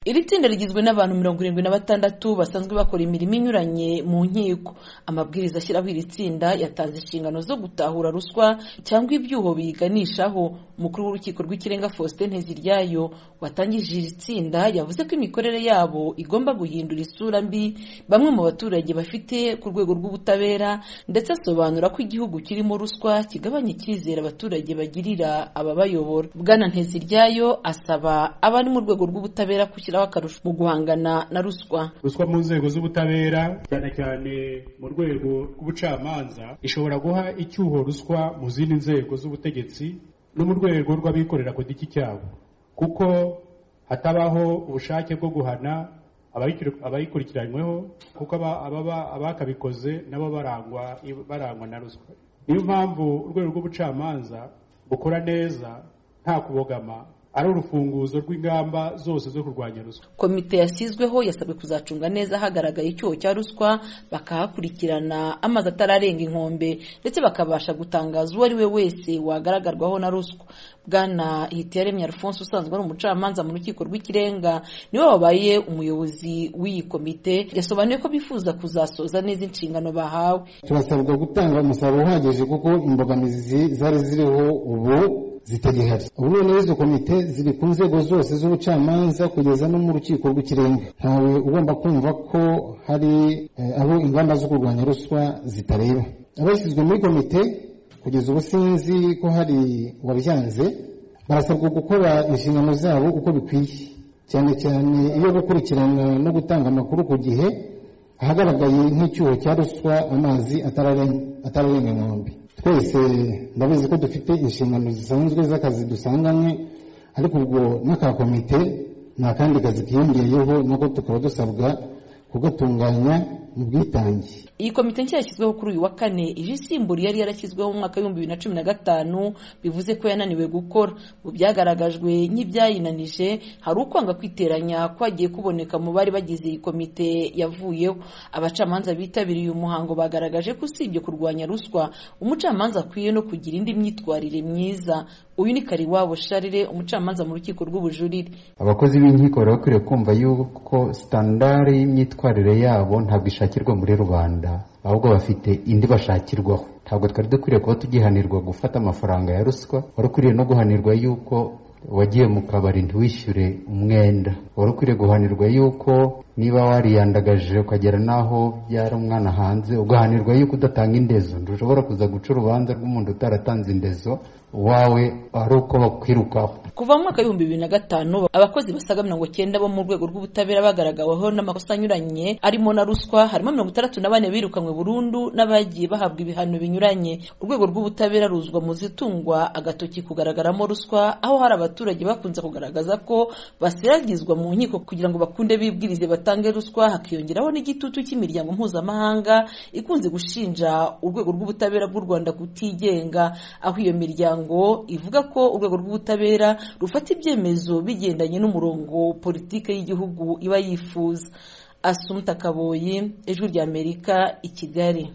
Iri tsinda rigizwe n'abantu 76 basanzwe bakora imirimo inyuranye mu nkiko. Amabwiriza ashyiraho iri tsinda yatanze inshingano zo gutahura ruswa cyangwa ibyuho biganishaho. Umukuru w'urukiko rw'ikirenga Faustin Nteziryayo watangije iri tsinda yavuze ko imikorere yabo igomba guhindura isura mbi bamwe mu baturage bafite ku rwego rw'ubutabera, ndetse asobanura ko igihugu kirimo ruswa kigabanya icyizere abaturage bagirira ababayobora. Bwana Nteziryayo asaba abari mu rwego rw'ubutabera gushyiraho akarusho mu guhangana na ruswa. Ruswa mu nzego z'ubutabera cyane cyane mu rwego rw'ubucamanza ishobora guha icyuho ruswa mu zindi nzego z'ubutegetsi no mu rwego rw'abikorera ku giti cyabo, kuko hatabaho ubushake bwo guhana abayikurikiranyweho, kuko abakabikoze nabo barangwa na ruswa. Niyo mpamvu urwego rw'ubucamanza bukora neza nta kubogama ari urufunguzo rw'ingamba zose zo kurwanya ruswa. Komite yasizweho yasabwe kuzacunga neza hagaragaye icyuho cya ruswa, bakahakurikirana amazi atararenga inkombe, ndetse bakabasha gutangaza uwo ari we wese wagaragarwaho na ruswa. Bwana Hitiyaremye Alphonse usanzwe ari umucamanza mu rukiko rw'ikirenga niwe wabaye umuyobozi w'iyi komite, yasobanuye ko bifuza kuzasoza neza inshingano bahawe. Turasabwa gutanga umusaruro uhagije kuko imbogamizi zari ziriho ubu zitagihari. Ubu none izo komite ziri ku nzego zose z'ubucamanza kugeza no mu rukiko rw'ikirenga. Ntawe ugomba kumva ko hari abo ingamba zo kurwanya ruswa zitareba. Abashyizwe muri komite kugeza ubu sinzi ko hari wabyanze, barasabwa gukora inshingano zabo uko bikwiye, cyane cyane iyo gukurikirana no gutanga amakuru ku gihe ahagaragaye nk'icyuho cya ruswa amazi atararenga inkombe. Twese ndabizi ko dufite inshingano zisanzwe z'akazi dusanganywe, ariko ubwo n'aka komite nta kandi kazi kiyongeyeho, nako tukaba dusabwa kugatunganya mu bwitange. Iyi komite nshya yashyizweho kuri uyu wa kane ije isimbura yari yarashyizweho mu mwaka wa 2015, bivuze ko yananiwe gukora. Mu byagaragajwe nk'ibyayinanije hari ukwanga kwiteranya kwagiye kuboneka mu bari bagize iyi komite yavuyeho. Abacamanza bitabiriye uyu muhango bagaragaje ko usibye kurwanya ruswa, umucamanza akwiye no kugira indi myitwarire myiza. Uyu ni Kariwabo Charles, umucamanza mu rukiko rw'ubujurire. Abakozi b'inkiko bari bakwiriye kumva yuko standard y'imyitwarire yabo ntabwo ishakirwa muri rubanda, ahubwo bafite indi bashakirwaho. Ntabwo twari dukwiriye kuba tugihanirwa gufata amafaranga ya ruswa, wari ukwiriye no guhanirwa yuko wagiye mu kabari ntiwishyure umwenda, wari ukwiriye guhanirwa yuko niba wariyandagaje ukagera naho byara umwana hanze, ugahanirwa yuko udatanga indezo. Ntushobora kuza guca urubanza rw'umuntu utaratanze indezo wawe ari uko bakwirukaho. Kuva mu mwaka wa 2005 abakozi basaga 90 bo mu rwego rw'ubutabera bagaragaweho n'amakosa anyuranye arimo na ruswa, harimo 64 birukanwe burundu n'abagiye bahabwa ibihano binyuranye. Urwego rw'ubutabera ruzwa mu zitungwa agatoki kugaragaramo ruswa, aho hari abaturage bakunze kugaragaza ko baseragizwa mu nkiko kugira ngo bakunde bibwirize batange ruswa. Hakiyongeraho n'igitutu cy'imiryango mpuzamahanga ikunze gushinja urwego rw'ubutabera bw'u Rwanda kutigenga, aho iyo miryango ivuga ko urwego rw'ubutabera rufata ibyemezo bigendanye n'umurongo politike y'igihugu iba yifuza. Assumpta Kaboyi, Ijwi ry'Amerika, i Kigali.